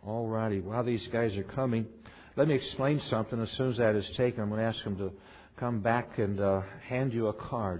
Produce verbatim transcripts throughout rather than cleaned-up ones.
All righty. While these guys are coming, let me explain something. As soon as that is taken, I'm going to ask them to come back and uh, hand you a card.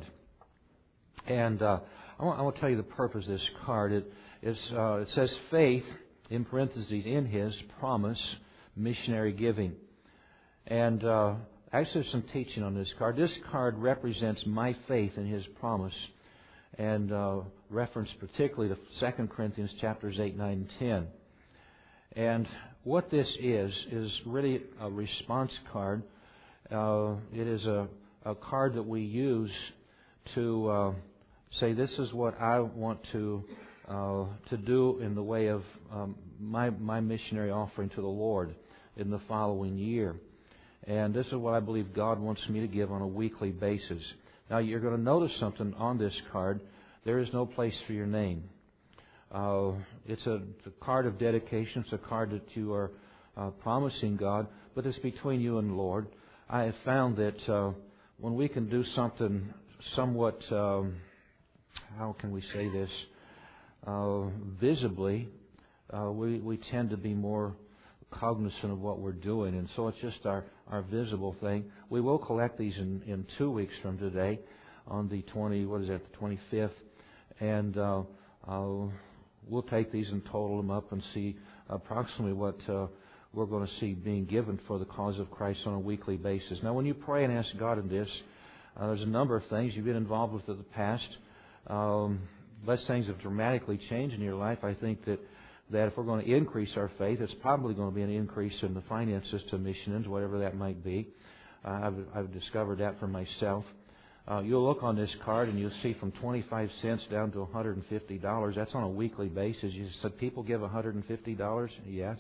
And uh, I, want, I want to tell you the purpose of this card. It, is, uh, it says faith, in parentheses, in His promise, missionary giving. And uh, actually there's some teaching on this card. This card represents my faith in His promise, and uh, reference particularly to Second Corinthians chapters eight, nine, and ten. And what this is, is really a response card. Uh, it is a, a card that we use to uh, say, this is what I want to uh, to do in the way of um, my, my missionary offering to the Lord in the following year. And this is what I believe God wants me to give on a weekly basis. Now, you're going to notice something on this card. There is no place for your name. Uh, it's, a, it's a card of dedication. It's a card that you are uh, promising God, but it's between you and the Lord. I have found that uh, when we can do something somewhat, um, how can we say this, uh, visibly, uh, we, we tend to be more cognizant of what we're doing. And so it's just our, our visible thing. We will collect these in, in two weeks from today on the twenty, what is that, the twenty-fifth. And uh, uh, we'll take these and total them up and see approximately what uh, we're going to see being given for the cause of Christ on a weekly basis. Now, when you pray and ask God in this, uh, there's a number of things you've been involved with in the past. Um, unless things have dramatically changed in your life, I think that, that if we're going to increase our faith, it's probably going to be an increase in the finances to missions, whatever that might be. Uh, I've, I've discovered that for myself. Uh, you'll look on this card and you'll see from twenty-five cents down to one hundred fifty dollars. That's on a weekly basis. You said people give one hundred fifty dollars? Yes.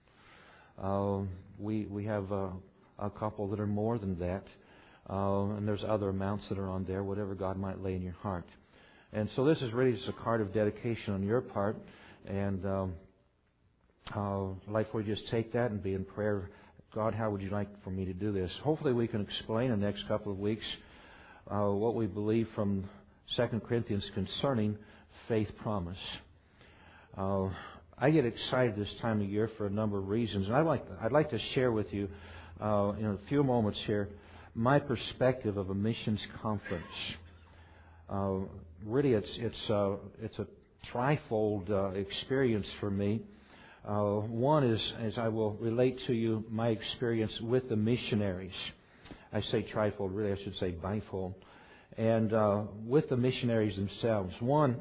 Uh, we we have uh, a couple that are more than that. Uh, and there's other amounts that are on there, whatever God might lay in your heart. And so this is really just a card of dedication on your part. And um, uh, I'd like for you to just take that and be in prayer. God, how would you like for me to do this? Hopefully we can explain in the next couple of weeks Uh, what we believe from Second Corinthians concerning faith promise. Uh, I get excited this time of year for a number of reasons, and I'd like I'd like to share with you uh, in a few moments here my perspective of a missions conference. Uh, really, it's it's uh, it's a trifold uh, experience for me. Uh, one is, as I will relate to you, my experience with the missionaries. I say trifold, really I should say bifold. And uh, with the missionaries themselves. One,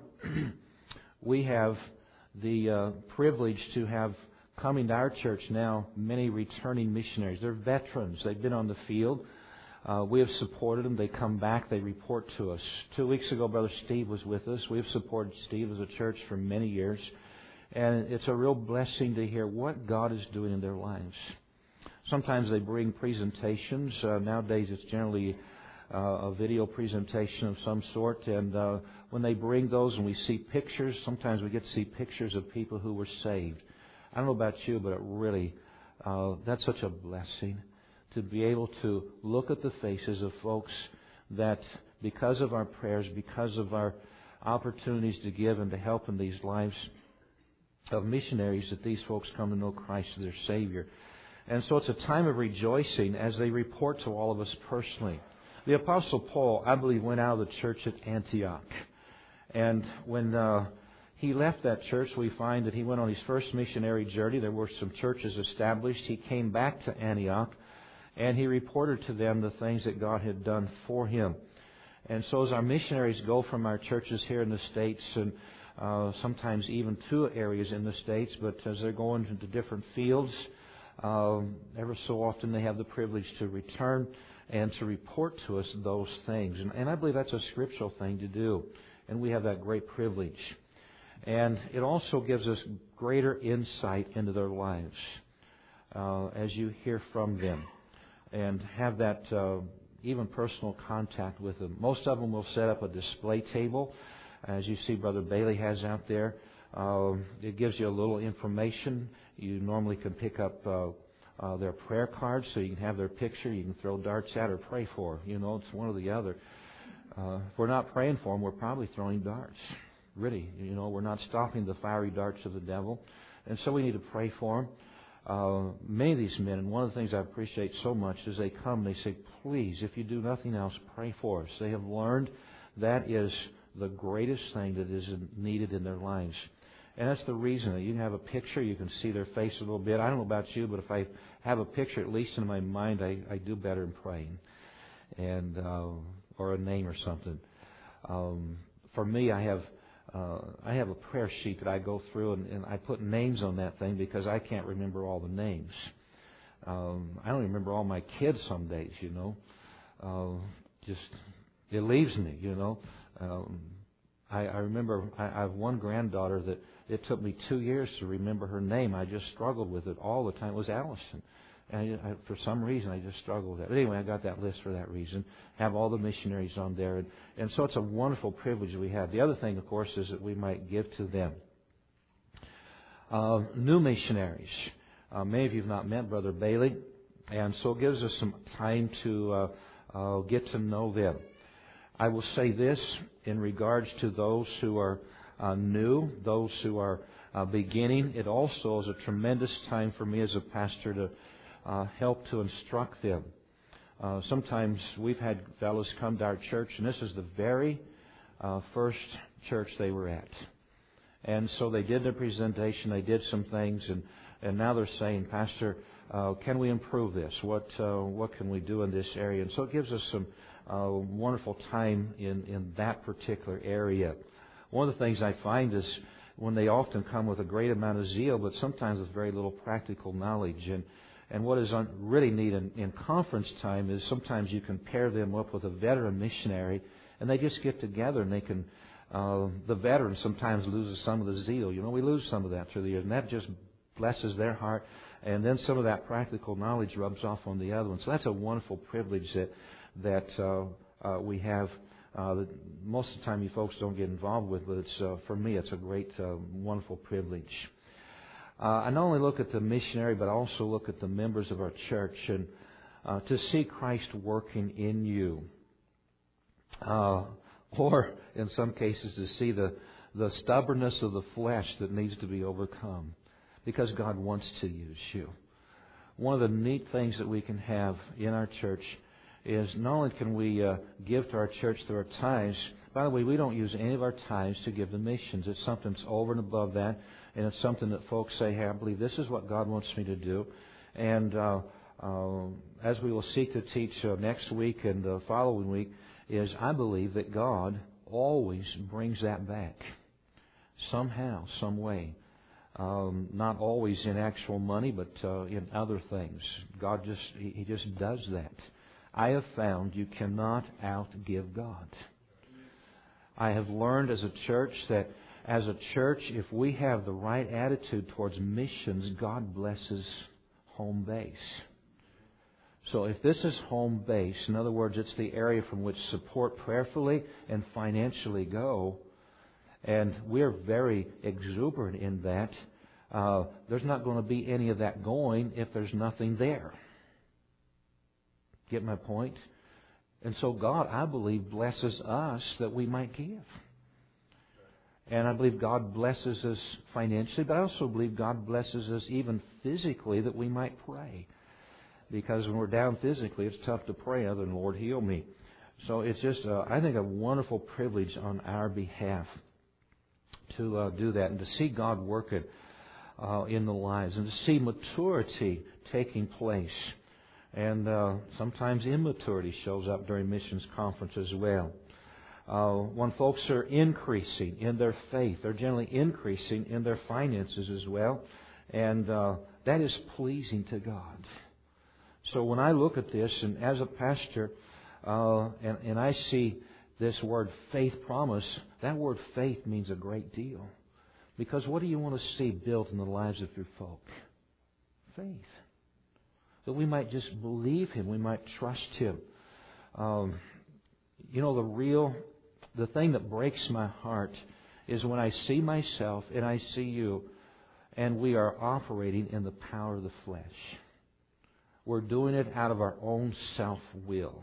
we have the uh, privilege to have coming to our church now many returning missionaries. They're veterans. They've been on the field. Uh, we have supported them. They come back. They report to us. Two weeks ago, Brother Steve was with us. We've supported Steve as a church for many years. And it's a real blessing to hear what God is doing in their lives. Sometimes they bring presentations. Uh, nowadays it's generally uh, a video presentation of some sort. And uh, when they bring those and we see pictures, sometimes we get to see pictures of people who were saved. I don't know about you, but it really, uh, that's such a blessing to be able to look at the faces of folks that because of our prayers, because of our opportunities to give and to help in these lives of missionaries, that these folks come to know Christ as their Savior. And so it's a time of rejoicing as they report to all of us personally. The Apostle Paul, I believe, went out of the church at Antioch. And when uh, he left that church, we find that he went on his first missionary journey. There were some churches established. He came back to Antioch, and he reported to them the things that God had done for him. And so as our missionaries go from our churches here in the States, and uh, sometimes even to areas in the States, but as they're going into different fields, Um, ever so often they have the privilege to return and to report to us those things. And, and I believe that's a scriptural thing to do. And we have that great privilege. And it also gives us greater insight into their lives uh, as you hear from them and have that uh, even personal contact with them. Most of them will set up a display table, as you see Brother Bailey has out there. Uh, it gives you a little information. You normally can pick up uh, uh, their prayer cards so you can have their picture. You can throw darts at or pray for. You know, it's one or the other. Uh, if we're not praying for them, we're probably throwing darts. Really, you know, we're not stopping the fiery darts of the devil. And so we need to pray for them. Uh, many of these men, and one of the things I appreciate so much is they come and they say, please, if you do nothing else, pray for us. They have learned that is the greatest thing that is needed in their lives. And that's the reason that you can have a picture, you can see their face a little bit. I don't know about you, but if I have a picture, at least in my mind, I, I do better in praying. And, uh, or a name or something. Um, for me, I have uh, I have a prayer sheet that I go through, and, and I put names on that thing because I can't remember all the names. Um, I don't remember all my kids some days, you know. Uh, just it leaves me, you know. Um, I, I remember I, I have one granddaughter that it took me two years to remember her name. I just struggled with it all the time. It was Allison. And I, I, for some reason, I just struggled with that. But anyway, I got that list for that reason. Have all the missionaries on there. And, and so it's a wonderful privilege we have. The other thing, of course, is that we might give to them. Uh, new missionaries. Uh, many of you have not met Brother Bailey. And so it gives us some time to uh, uh, get to know them. I will say this in regards to those who are uh, new, those who are uh, beginning. It also is a tremendous time for me as a pastor to Uh, help to instruct them. Uh, sometimes we've had fellows come to our church, and this is the very uh, first church they were at. And so they did their presentation, they did some things, and, and now they're saying, Pastor, uh, can we improve this? What uh, what can we do in this area? And so it gives us some uh, wonderful time in, in that particular area. One of the things I find is when they often come with a great amount of zeal, but sometimes with very little practical knowledge. And And what is un- really neat in, in conference time is sometimes you can pair them up with a veteran missionary, and they just get together and they can. Uh, the veteran sometimes loses some of the zeal. You know, we lose some of that through the years, and that just blesses their heart. And then some of that practical knowledge rubs off on the other one. So that's a wonderful privilege that that uh, uh, we have. Uh, that most of the time you folks don't get involved with, but it's uh, for me it's a great, uh, wonderful privilege. Uh, I not only look at the missionary, but I also look at the members of our church, and uh, to see Christ working in you, uh, or in some cases to see the the stubbornness of the flesh that needs to be overcome, because God wants to use you. One of the neat things that we can have in our church is not only can we uh, give to our church through our tithes. By the way, we don't use any of our tithes to give to missions. It's something that's over and above that. And it's something that folks say, hey, I believe this is what God wants me to do. And uh, uh, as we will seek to teach uh, next week and the following week, is I believe that God always brings that back. Somehow, some way. Um, not always in actual money, but uh, in other things. God just, He, he just does that. I have found you cannot outgive God. I have learned as a church that As a church, if we have the right attitude towards missions, God blesses home base. So if this is home base, in other words, it's the area from which support prayerfully and financially go, and we're very exuberant in that, uh, there's not going to be any of that going if there's nothing there. Get my point? And so God, I believe, blesses us that we might give. And I believe God blesses us financially, but I also believe God blesses us even physically that we might pray. Because when we're down physically, it's tough to pray other than, Lord, heal me. So it's just, uh, I think, a wonderful privilege on our behalf to uh, do that and to see God work it uh, in the lives and to see maturity taking place. And uh, sometimes immaturity shows up during missions conference as well. Uh, when folks are increasing in their faith, they're generally increasing in their finances as well. And uh, that is pleasing to God. So when I look at this, and as a pastor, uh, and, and I see this word faith promise, that word faith means a great deal. Because what do you want to see built in the lives of your folk? Faith. That we might just believe Him, we might trust Him. Um, you know, the real... The thing that breaks my heart is when I see myself and I see you, and we are operating in the power of the flesh. We're doing it out of our own self-will.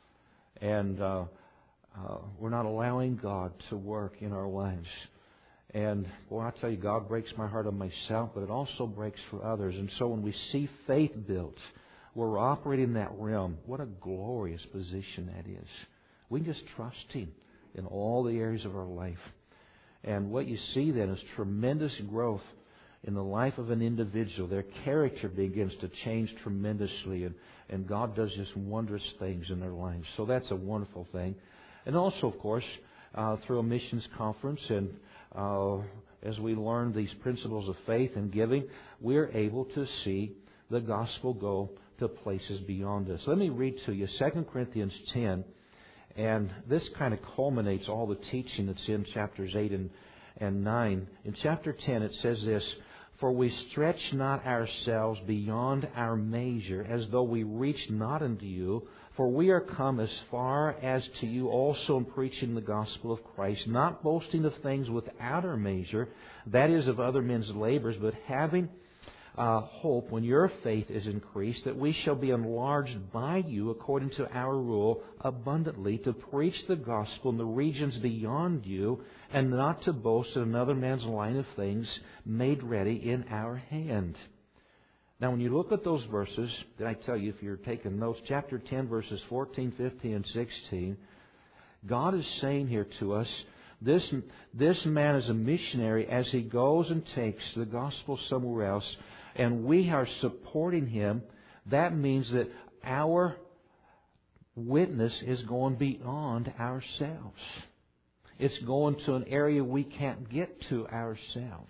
And uh, uh, we're not allowing God to work in our lives. And, boy, I tell you, God breaks my heart on myself, but it also breaks for others. And so when we see faith built, we're operating in that realm. What a glorious position that is. We can just trust Him in all the areas of our life. And what you see then is tremendous growth in the life of an individual. Their character begins to change tremendously, and, and God does just wondrous things in their lives. So that's a wonderful thing. And also, of course, uh, through a missions conference and uh, as we learn these principles of faith and giving, we're able to see the gospel go to places beyond us. Let me read to you Second Corinthians ten, and this kind of culminates all the teaching that's in chapters eight and, and nine. In chapter ten it says this, "For we stretch not ourselves beyond our measure, as though we reached not unto you. For we are come as far as to you also in preaching the gospel of Christ, not boasting of things without our measure, that is of other men's labors, but having uh, hope when your faith is increased, that we shall be enlarged by you according to our rule abundantly, to preach the gospel in the regions beyond you, and not to boast in another man's line of things made ready in our hand." Now, when you look at those verses, did I tell you if you're taking notes, chapter ten, verses fourteen, fifteen, and sixteen, God is saying here to us, this, this man is a missionary as he goes and takes the gospel somewhere else, and we are supporting him. That means that our witness is going beyond ourselves. It's going to an area we can't get to ourselves.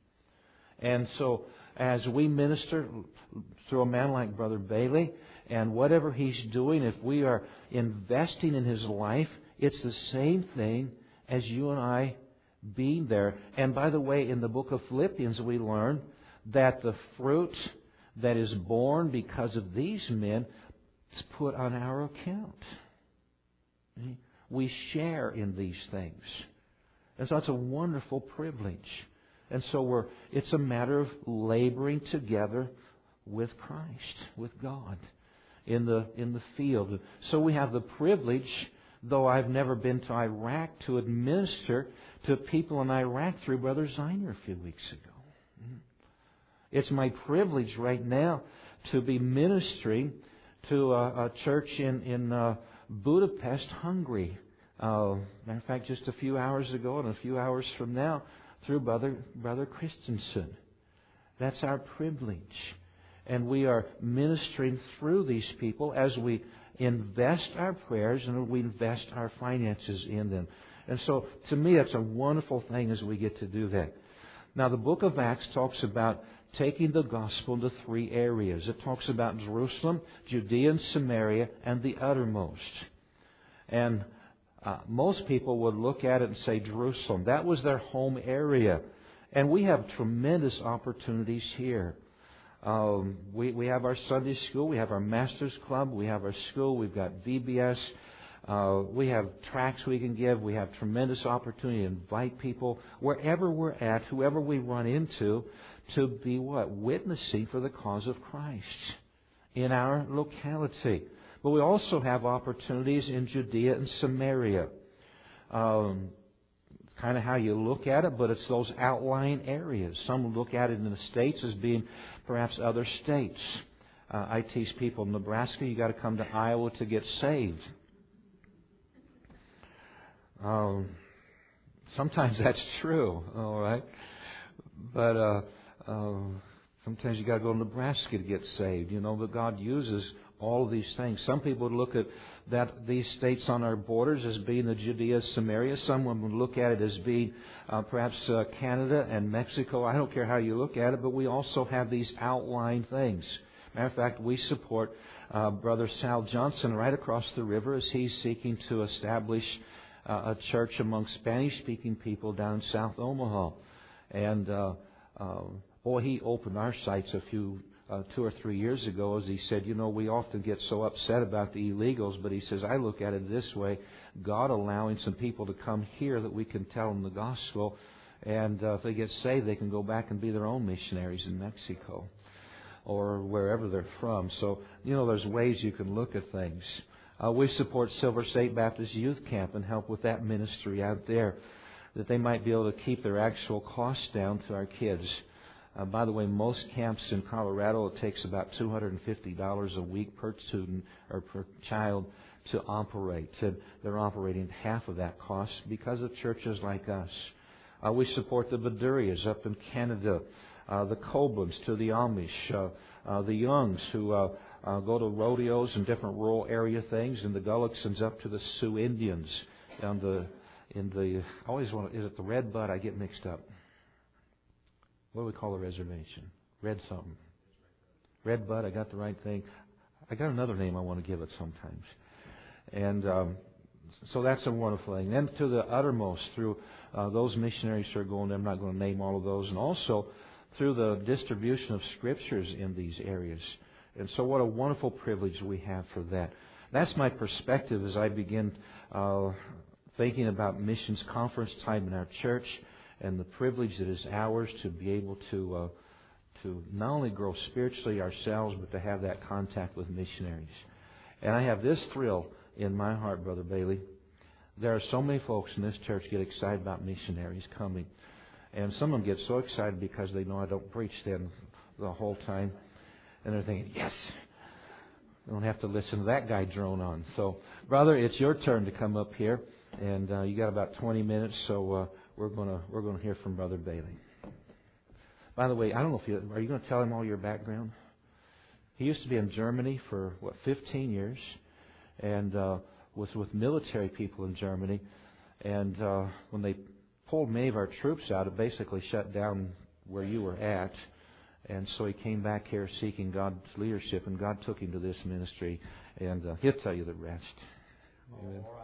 And so, as we minister through a man like Brother Bailey, and whatever he's doing, if we are investing in his life, it's the same thing as you and I being there. And by the way, in the book of Philippians, we learn that the fruit that is born because of these men is put on our account. We share in these things. And so it's a wonderful privilege. And so we're, it's a matter of laboring together with Christ, with God, in the in the field. So we have the privilege, though I've never been to Iraq, to administer to people in Iraq through Brother Zeiner a few weeks ago. It's my privilege right now to be ministering to a, a church in, in uh, Budapest, Hungary. Uh, matter of fact, just a few hours ago and a few hours from now, through Brother, Brother Christensen. That's our privilege. And we are ministering through these people as we invest our prayers and we invest our finances in them. And so, to me, that's a wonderful thing as we get to do that. Now, the book of Acts talks about taking the gospel into three areas. It talks about Jerusalem, Judea and Samaria, and the uttermost. And Uh, most people would look at it and say Jerusalem. That was their home area. And we have tremendous opportunities here. Um, we, we have our Sunday school. We have our Master's Club. We have our school. We've got V B S. Uh, we have tracts we can give. We have tremendous opportunity to invite people wherever we're at, whoever we run into, to be what? Witnessing for the cause of Christ in our locality. But we also have opportunities in Judea and Samaria. Um, it's kind of how you look at it, but it's those outlying areas. Some look at it in the States as being perhaps other states. Uh, I teach people in Nebraska, you got to come to Iowa to get saved. Um, sometimes that's true, all right. But uh, uh, sometimes you got to go to Nebraska to get saved, you know. But God uses all of these things. Some people would look at that these states on our borders as being the Judea, Samaria. Someone would look at it as being uh, perhaps uh, Canada and Mexico. I don't care how you look at it, but we also have these outlying things. Matter of fact, we support uh, Brother Sal Johnson right across the river as he's seeking to establish uh, a church among Spanish-speaking people down in South Omaha. And uh, uh, boy, he opened our sights a few Uh, two or three years ago, as he said, you know, we often get so upset about the illegals, but he says, I look at it this way, God allowing some people to come here that we can tell them the gospel, and uh, if they get saved, they can go back and be their own missionaries in Mexico or wherever they're from. So, you know, there's ways you can look at things. Uh, we support Silver State Baptist Youth Camp and help with that ministry out there. that they might be able to keep their actual costs down to our kids. Uh, by the way, most camps in Colorado, it takes about two hundred fifty dollars a week per student or per child to operate. And they're operating half of that cost because of churches like us. Uh, we support the Badurias up in Canada, uh, the Coblins to the Amish, uh, uh, the Youngs who uh, uh, go to rodeos and different rural area things, and the Gullicksons up to the Sioux Indians down the in the. I always want to, is it the Red Bud? I get mixed up. What do we call the reservation? Red something. Red Bud, I got the right thing. I got another name I want to give it sometimes. And um, so that's a wonderful thing. Then to the uttermost, through uh, those missionaries who are going there, I'm not going to name all of those, and also through the distribution of scriptures in these areas. And so what a wonderful privilege we have for that. That's my perspective as I begin uh, thinking about missions conference time in our church, and the privilege that is ours to be able to uh, to not only grow spiritually ourselves, but to have that contact with missionaries. And I have this thrill in my heart, Brother Bailey. There are so many folks in this church get excited about missionaries coming. And some of them get so excited because they know I don't preach them the whole time. And they're thinking, yes, I don't have to listen to that guy drone on. So, brother, it's your turn to come up here. And uh, you got about twenty minutes, so uh, we're gonna we're gonna hear from Brother Bailey. By the way, I don't know if you are you going to tell him all your background. He used to be in Germany for what fifteen years, and uh, was with military people in Germany. And uh, when they pulled many of our troops out, it basically shut down where you were at. And so he came back here seeking God's leadership, and God took him to this ministry, and uh, he'll tell you the rest. Amen. All right.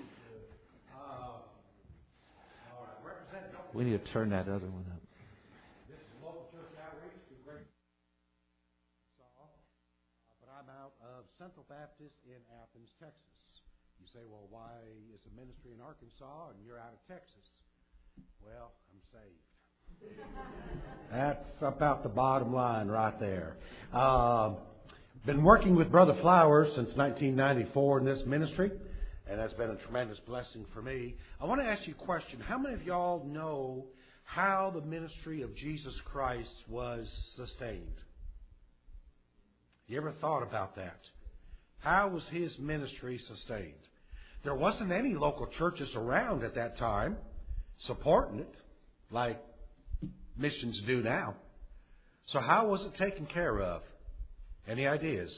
We need to turn that other one up. This is local church outreach to Great Arkansas, but I'm out of Central Baptist in Athens, Texas. You say, well, why is a ministry in Arkansas and you're out of Texas? Well, I'm saved. That's about the bottom line right there. Uh, been working with Brother Flowers since nineteen ninety-four in this ministry, and that's been a tremendous blessing for me. I want to ask you a question. How many of y'all know how the ministry of Jesus Christ was sustained? You ever thought about that? How was His ministry sustained? There wasn't any local churches around at that time supporting it like missions do now. So how was it taken care of? Any ideas?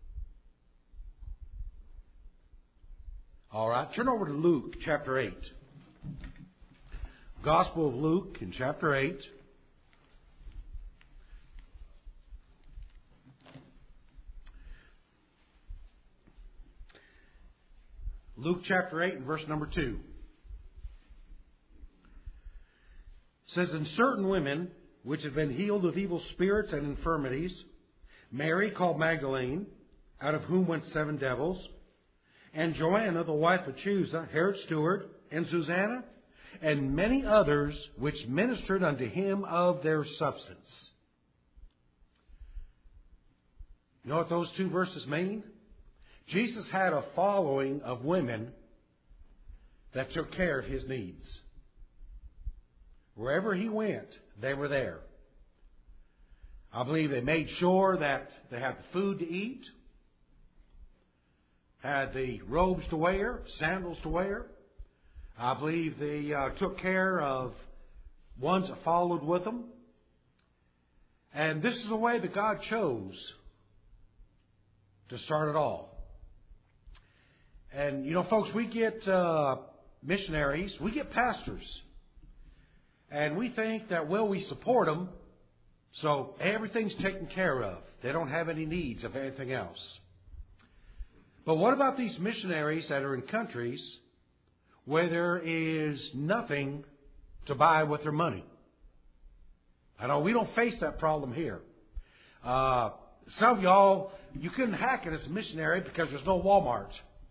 All right, turn over to Luke chapter eight. Gospel of Luke in chapter eight. Luke chapter eight and verse number two. It says, and certain women which had been healed of evil spirits and infirmities, Mary called Magdalene, out of whom went seven devils, and Joanna, the wife of Chuza, Herod's steward, and Susanna, and many others which ministered unto him of their substance. You know what those two verses mean? Jesus had a following of women that took care of His needs. Wherever He went, they were there. I believe they made sure that they had the food to eat, had the robes to wear, sandals to wear. I believe they uh, took care of ones that followed with them. And this is the way that God chose to start it all. And, you know, folks, we get uh, missionaries, we get pastors. And we think that, well, we support them, so everything's taken care of. They don't have any needs of anything else. But what about these missionaries that are in countries where there is nothing to buy with their money? I know we don't face that problem here. Uh, some of y'all, you couldn't hack it as a missionary because there's no Walmart.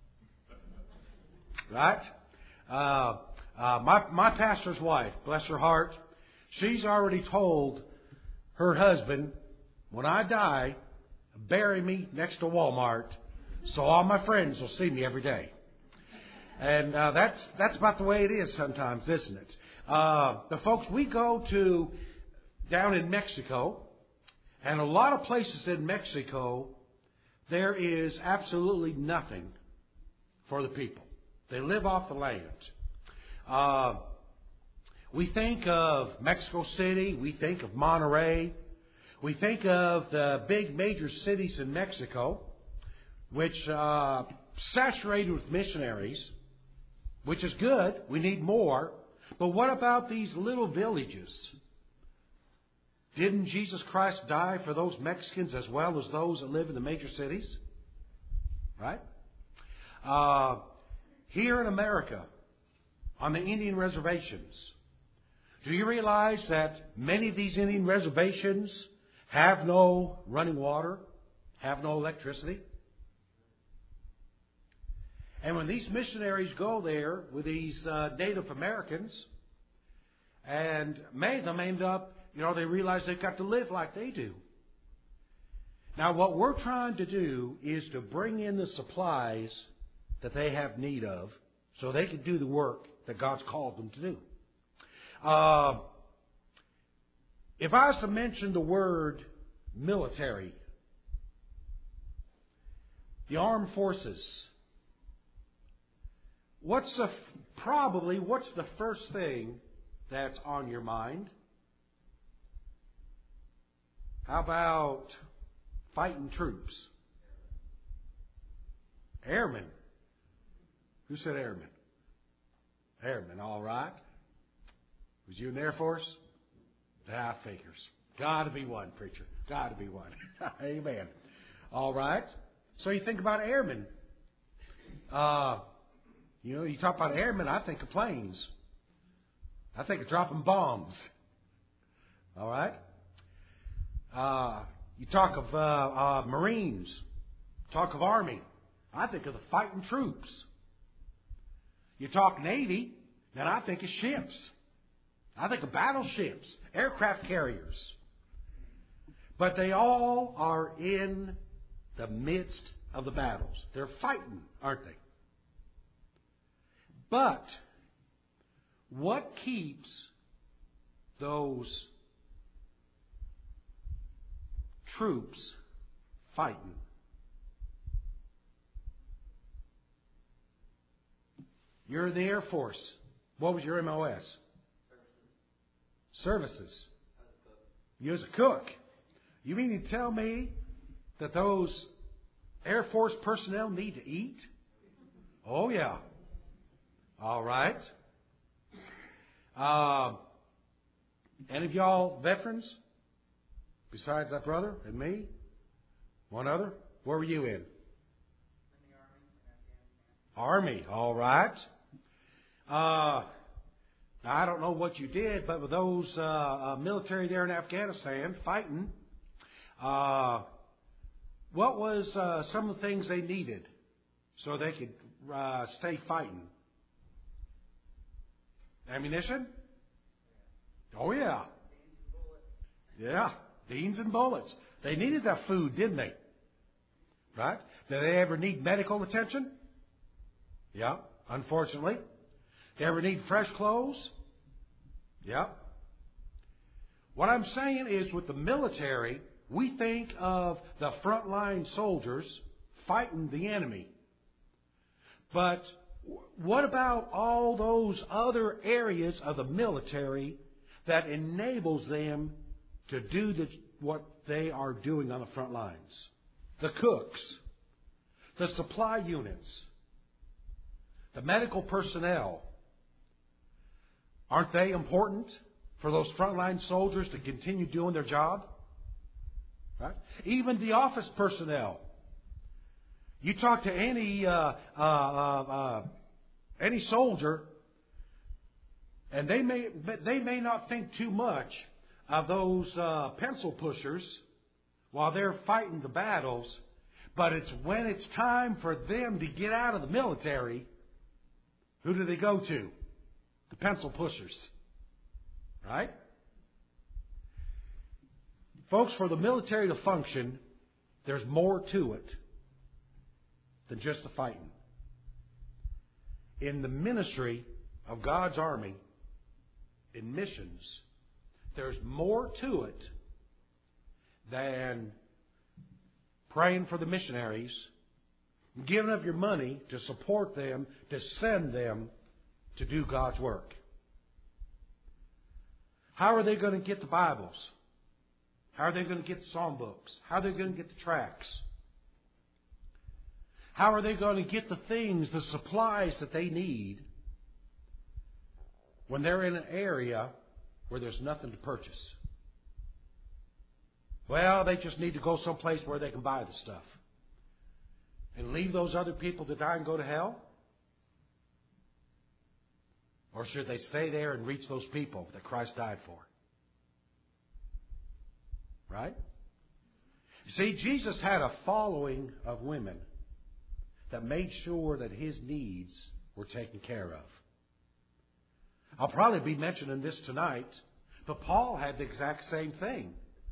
Right? Uh, uh, my, my pastor's wife, bless her heart, she's already told her husband, when I die, bury me next to Walmart so all my friends will see me every day. And uh, that's that's about the way it is sometimes, isn't it? Uh, the folks, we go to down in Mexico, and a lot of places in Mexico, there is absolutely nothing for the people. They live off the land. Uh, we think of Mexico City. We think of Monterrey. We think of the big major cities in Mexico, which uh, saturated with missionaries, which is good. We need more. But what about these little villages? Didn't Jesus Christ die for those Mexicans as well as those that live in the major cities? Right? Uh, here in America, on the Indian reservations, do you realize that many of these Indian reservations have no running water, have no electricity? And when these missionaries go there with these uh, Native Americans, and many of them end up, you know, they realize they've got to live like they do. Now, what we're trying to do is to bring in the supplies that they have need of so they can do the work that God's called them to do. Uh, if I was to mention the word military, the armed forces, what's the, probably what's the first thing that's on your mind? How about fighting troops? Airmen. Who said airmen? Airmen, all right. Was you in the Air Force? Ah, figures. Got to be one, preacher. Got to be one. Amen. All right. So you think about airmen. Uh, you know, you talk about airmen, I think of planes. I think of dropping bombs. All right. Uh, you talk of uh, uh, Marines. Talk of Army. I think of the fighting troops. You talk Navy, then I think of ships. I think of battleships, aircraft carriers. But they all are in the midst of the battles. They're fighting, aren't they? But what keeps those troops fighting? You're in the Air Force. What was your M O S? Services. Services. You as a cook. You mean to tell me that those Air Force personnel need to eat? Oh, yeah. All right. Uh, any of y'all veterans? Besides that brother and me? One other? Where were you in? In the Army in Afghanistan. Army. All right. Uh, I don't know what you did, but with those uh, uh, military there in Afghanistan fighting, uh, what was uh, some of the things they needed so they could uh, stay fighting? Ammunition? Oh, yeah. Yeah, beans and bullets. They needed that food, didn't they? Right? Did they ever need medical attention? Yeah, unfortunately. They ever need fresh clothes? Yeah. What I'm saying is with the military, we think of the frontline soldiers fighting the enemy. But what about all those other areas of the military that enables them to do the, what they are doing on the front lines? The cooks, the supply units, the medical personnel. Aren't they important for those frontline soldiers to continue doing their job? Right? Even the office personnel. You talk to any uh, uh, uh, uh, any soldier, and they may they may not think too much of those uh, pencil pushers while they're fighting the battles, but it's when it's time for them to get out of the military, who do they go to? The pencil pushers. Right? Folks, for the military to function, there's more to it than just the fighting. In the ministry of God's army, in missions, there's more to it than praying for the missionaries, giving up your money to support them, to send them to do God's work. How are they going to get the Bibles? How are they going to get the psalm books? How are they going to get the tracts? How are they going to get the things, the supplies that they need when they're in an area where there's nothing to purchase? Well, they just need to go someplace where they can buy the stuff. And leave those other people to die and go to hell? Or should they stay there and reach those people that Christ died for? Right? You see, Jesus had a following of women that made sure that His needs were taken care of. I'll probably be mentioning this tonight, but Paul had the exact same thing.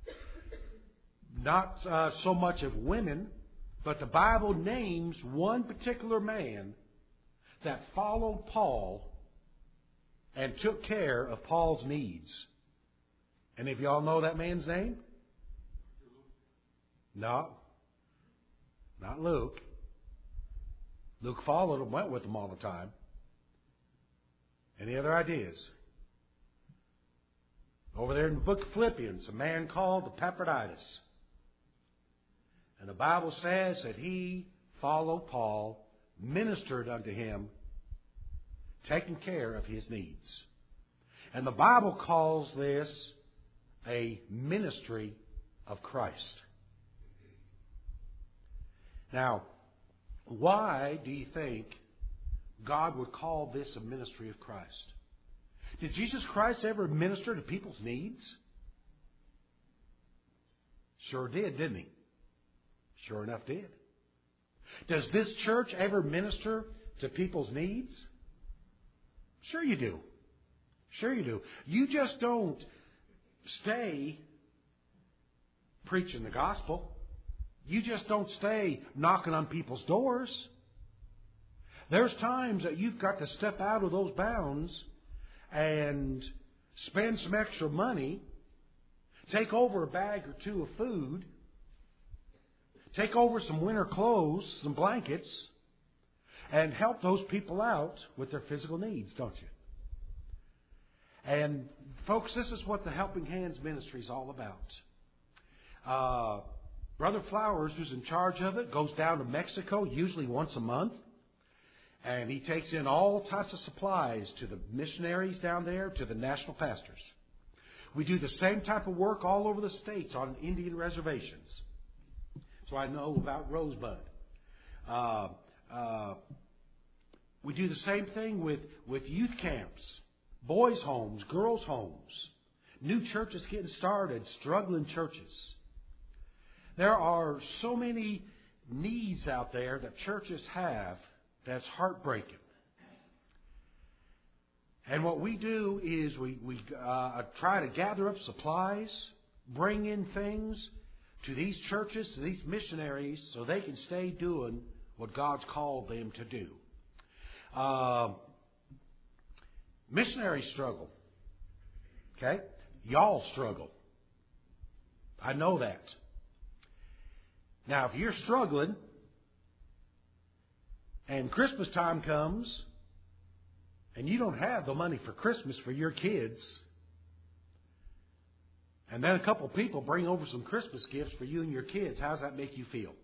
Not uh, so much of women, but the Bible names one particular man that followed Paul and took care of Paul's needs. And if y'all know that man's name? No. Not Luke. Luke followed him, went with him all the time. Any other ideas? Over there in the book of Philippians, a man called Epaphroditus. And the Bible says that he followed Paul, ministered unto him, taking care of his needs. And the Bible calls this a ministry of Christ. Now, why do you think God would call this a ministry of Christ? Did Jesus Christ ever minister to people's needs? Sure did, didn't He? Sure enough did. Does this church ever minister to people's needs? Sure you do. Sure you do. You just don't stay preaching the gospel. You just don't stay knocking on people's doors. There's times that you've got to step out of those bounds and spend some extra money, take over a bag or two of food, take over some winter clothes, some blankets, and help those people out with their physical needs, don't you? And folks, this is what the Helping Hands ministry is all about. Uh, Brother Flowers, who's in charge of it, goes down to Mexico usually once a month. And he takes in all types of supplies to the missionaries down there, to the national pastors. We do the same type of work all over the states on Indian reservations. So I know about Rosebud. Uh, uh, we do the same thing with, with youth camps, boys' homes, girls' homes, new churches getting started, struggling churches. There are so many needs out there that churches have that's heartbreaking. And what we do is we, we uh, try to gather up supplies, bring in things to these churches, to these missionaries, so they can stay doing what God's called them to do. Uh, missionaries struggle. Okay? Y'all struggle. I know that. Now, if you're struggling, and Christmas time comes, and you don't have the money for Christmas for your kids, and then a couple people bring over some Christmas gifts for you and your kids, how does that make you feel?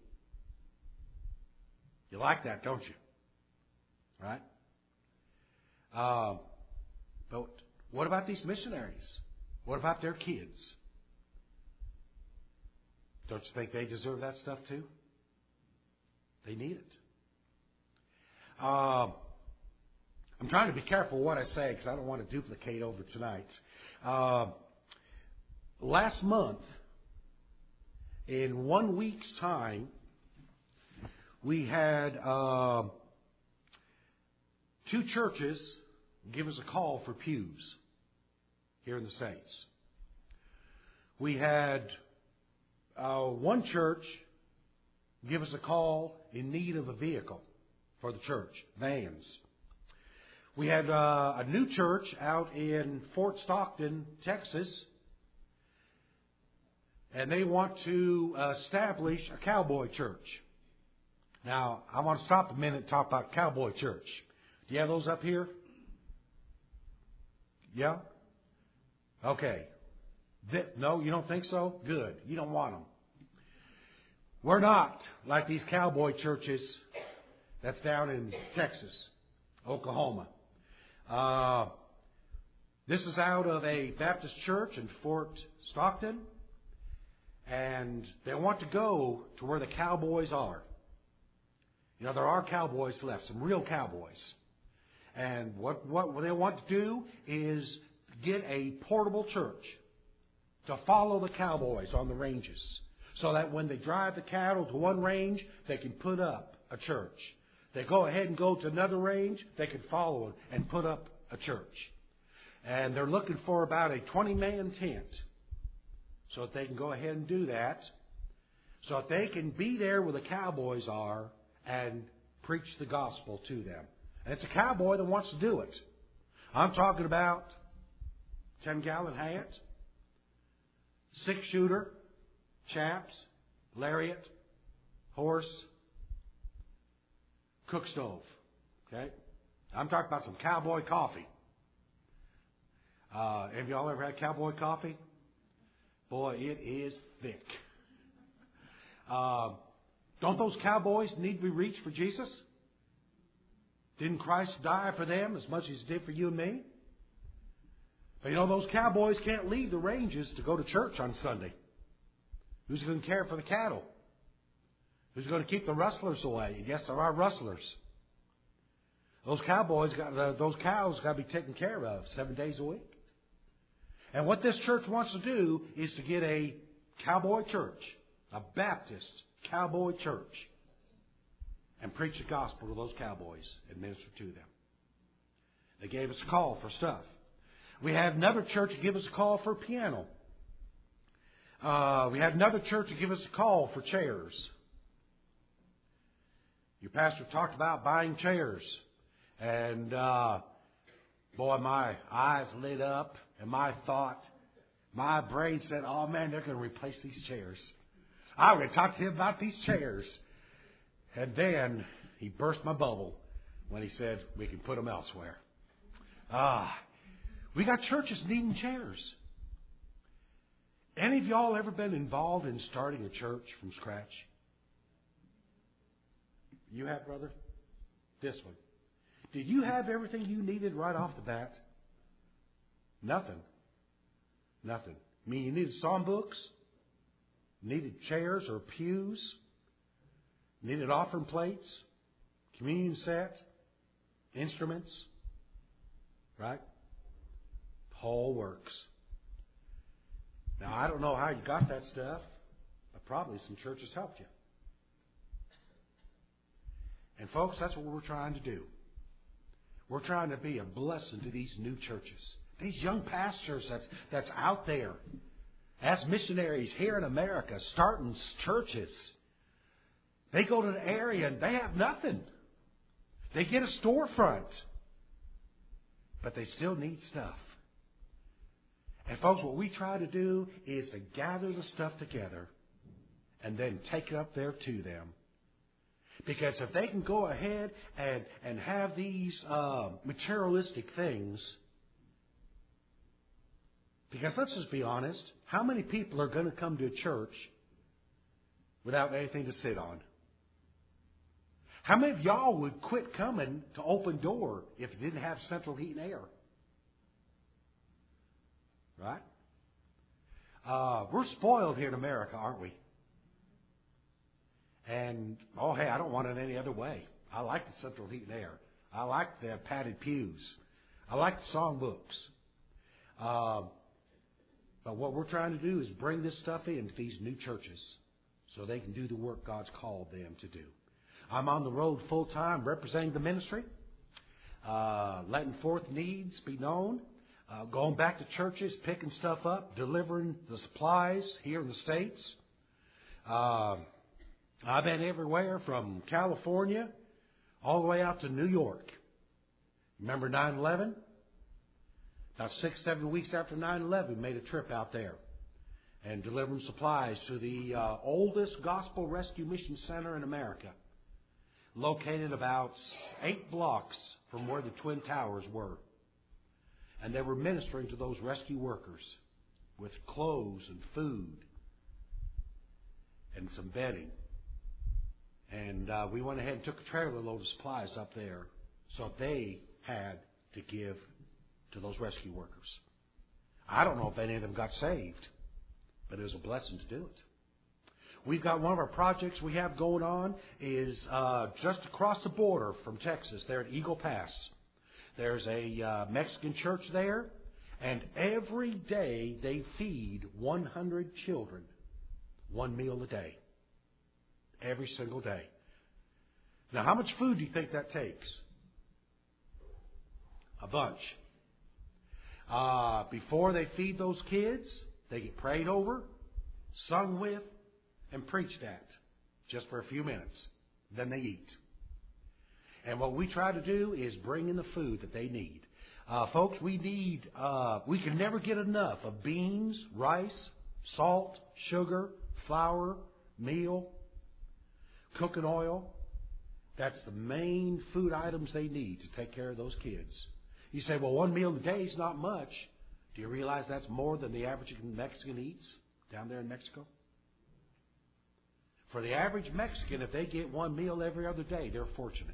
You like that, don't you? Right? Uh, but what about these missionaries? What about their kids? Don't you think they deserve that stuff too? They need it. Uh, I'm trying to be careful what I say because I don't want to duplicate over tonight. Uh, last month, in one week's time, we had uh, two churches give us a call for pews here in the States. We had uh, one church give us a call in need of a vehicle for the church, vans. We had uh, a new church out in Fort Stockton, Texas, and they want to establish a cowboy church. Now, I want to stop a minute and talk about cowboy church. Do you have those up here? Yeah? Okay. Th- no, you don't think so? Good. You don't want them. We're not like these cowboy churches that's down in Texas, Oklahoma. Uh, this is out of a Baptist church in Fort Stockton, and they want to go to where the cowboys are. You know, there are cowboys left, some real cowboys. And what, what they want to do is get a portable church to follow the cowboys on the ranges, so that when they drive the cattle to one range, they can put up a church. They go ahead and go to another range, they can follow it and put up a church. And they're looking for about a twenty-man tent so that they can go ahead and do that, so that they can be there where the cowboys are and preach the gospel to them. And it's a cowboy that wants to do it. I'm talking about ten-gallon hat, six-shooter, chaps, lariat, horse, cook stove. Okay? I'm talking about some cowboy coffee. Uh, have y'all ever had cowboy coffee? Boy, it is thick. Uh, don't those cowboys need to be reached for Jesus? Didn't Christ die for them as much as He did for you and me? But you know, those cowboys can't leave the ranges to go to church on Sunday. Who's going to care for the cattle? Who's going to keep the rustlers away? And yes, there are rustlers. Those cowboys got uh, those cows got to be taken care of seven days a week. And what this church wants to do is to get a cowboy church, a Baptist cowboy church, and preach the gospel to those cowboys and minister to them. They gave us a call for stuff. We had another church give us a call for piano. Uh, we had another church to give us a call for chairs. Your pastor talked about buying chairs. And, uh, boy, my eyes lit up and my thought, my brain said, oh, man, they're going to replace these chairs. I'm going to talk to him about these chairs. And then he burst my bubble when he said we can put them elsewhere. Ah, we got churches needing chairs. Any of y'all ever been involved in starting a church from scratch? You have, brother? This one. Did you have everything you needed right off the bat? Nothing. Nothing. I mean, you needed songbooks, needed chairs or pews, needed offering plates, communion set, instruments, right? The whole works. Now, I don't know how you got that stuff, but probably some churches helped you. And folks, that's what we're trying to do. We're trying to be a blessing to these new churches. These young pastors that's, that's out there as missionaries here in America starting churches. They go to the area and they have nothing. They get a storefront. But they still need stuff. And folks, what we try to do is to gather the stuff together and then take it up there to them. Because if they can go ahead and, and have these uh, materialistic things, because let's just be honest, how many people are going to come to a church without anything to sit on? How many of y'all would quit coming to Open Door if it didn't have central heat and air? Right? Uh, we're spoiled here in America, aren't we? And, oh, hey, I don't want it any other way. I like the central heat and air. I like the padded pews. I like the songbooks. Uh, but what we're trying to do is bring this stuff into these new churches so they can do the work God's called them to do. I'm on the road full time representing the ministry, uh, letting forth needs be known, uh, going back to churches, picking stuff up, delivering the supplies here in the States. Uh, I've been everywhere from California all the way out to New York. Remember nine eleven? About six, seven weeks after nine eleven, we made a trip out there and delivered supplies to the uh, oldest gospel rescue mission center in America, located about eight blocks from where the Twin Towers were. And they were ministering to those rescue workers with clothes and food and some bedding. And uh, we went ahead and took a trailer load of supplies up there so they had to give to those rescue workers. I don't know if any of them got saved, but it was a blessing to do it. We've got one of our projects we have going on is uh, just across the border from Texas, there at Eagle Pass. There's a uh, Mexican church there, and every day they feed one hundred children one meal a day. Every single day. Now, how much food do you think that takes? A bunch. Uh, before they feed those kids, they get prayed over, sung with, and preached at, just for a few minutes. Then they eat. And what we try to do is bring in the food that they need. Uh, folks, we need, uh, we can never get enough of beans, rice, salt, sugar, flour, meal, cooking oil. That's the main food items they need to take care of those kids. You say, well, one meal a day is not much. Do you realize that's more than the average Mexican eats down there in Mexico? For the average Mexican, if they get one meal every other day, they're fortunate.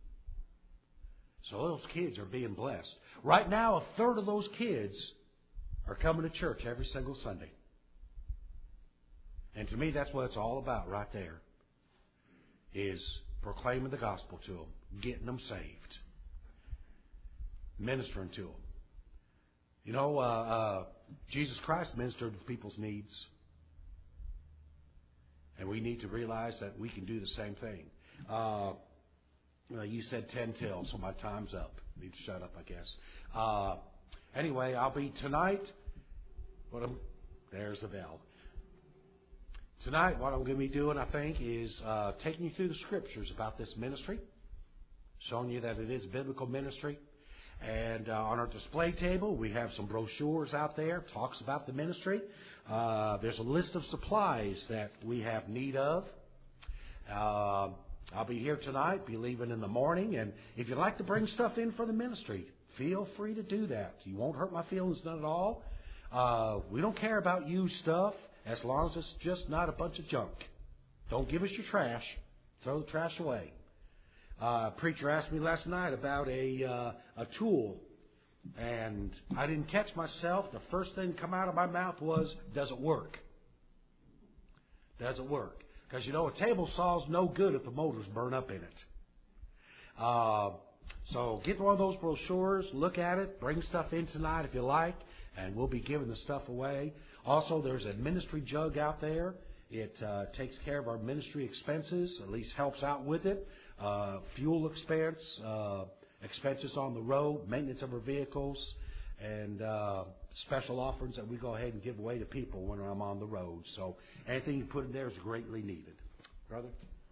So those kids are being blessed. Right now, a third of those kids are coming to church every single Sunday. And to me, that's what it's all about right there, is proclaiming the gospel to them, getting them saved, ministering to them. You know, uh, uh, Jesus Christ ministered to people's needs. And we need to realize that we can do the same thing. Uh, you said ten till, so my time's up. I need to shut up, I guess. Uh, anyway, I'll be tonight. What I'm, there's the bell. Tonight, what I'm going to be doing, I think, is uh, taking you through the scriptures about this ministry, showing you that it is biblical ministry. And uh, on our display table, we have some brochures out there, talks about the ministry. Uh, there's a list of supplies that we have need of. Uh, I'll be here tonight, be leaving in the morning. And if you'd like to bring stuff in for the ministry, feel free to do that. You won't hurt my feelings none at all. Uh, we don't care about used stuff as long as it's just not a bunch of junk. Don't give us your trash. Throw the trash away. Uh, a preacher asked me last night about a uh, a tool, and I didn't catch myself. The first thing to come out of my mouth was, does it work? Does it work? Because, you know, a table saw is no good if the motors burn up in it. Uh, so get one of those brochures, look at it, bring stuff in tonight if you like, and we'll be giving the stuff away. Also, there's a ministry jug out there. It uh, takes care of our ministry expenses, at least helps out with it. Uh, fuel expense, uh, expenses on the road, maintenance of our vehicles, and uh, special offerings that we go ahead and give away to people when I'm on the road. So anything you put in there is greatly needed. Brother?